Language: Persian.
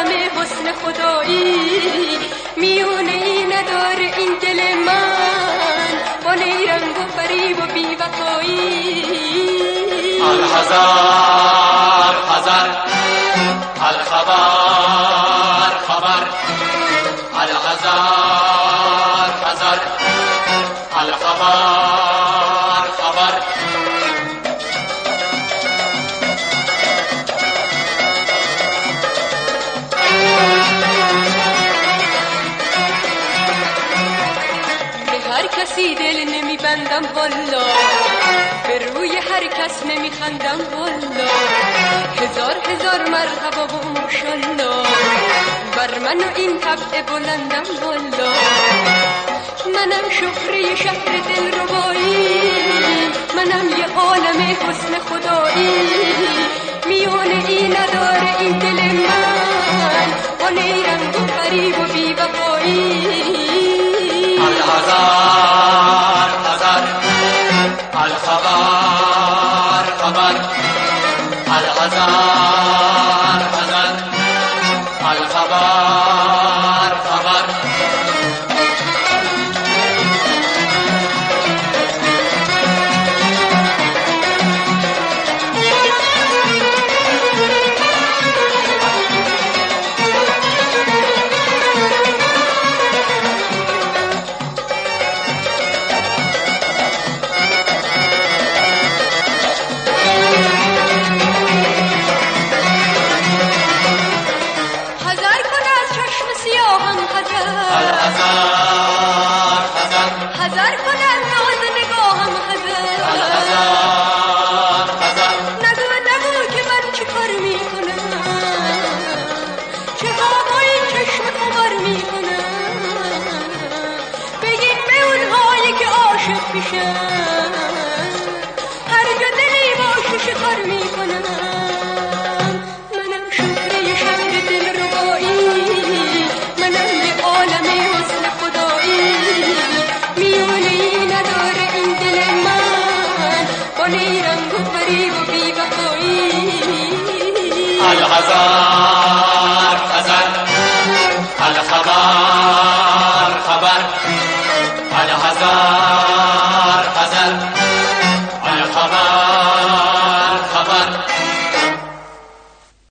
عالم حسن خدایی، میونه نداره این دل من با نیرنگ و فریب و بی‌وفایی. الحذر حذر، الخبر خبر، الحذر حذر، الخبر خبر. هر کسی دل نمیبندم والا، به روی هر کس نمیخندم والا. هزار هزار مرحبا و ماشالله، بر من و این طبع بلندم والا. منم شهره شهر دل ربایی، منم یه عالم حسن خدایی، میونه ای نداره این دل من با نیرنگ و فریب و بی‌وفایی. الحذر حذر، الخبر خبر، الحذر حذر، الخبر خبر. حذر کنم ناز نگاهم حذر، نگو نگو که من چه کار میکنم، چه هوای چشم خمار میکنم. بگین به اونهایی که عاشق میشن، هر جا دلی باشه شکار میکنم. منم شهره شهر دل ربایی، منم یه عالم حسن خدایی، میونه‌ای نداره این دل من با نیرنگ و فریب و بی‌وفایی. الحذر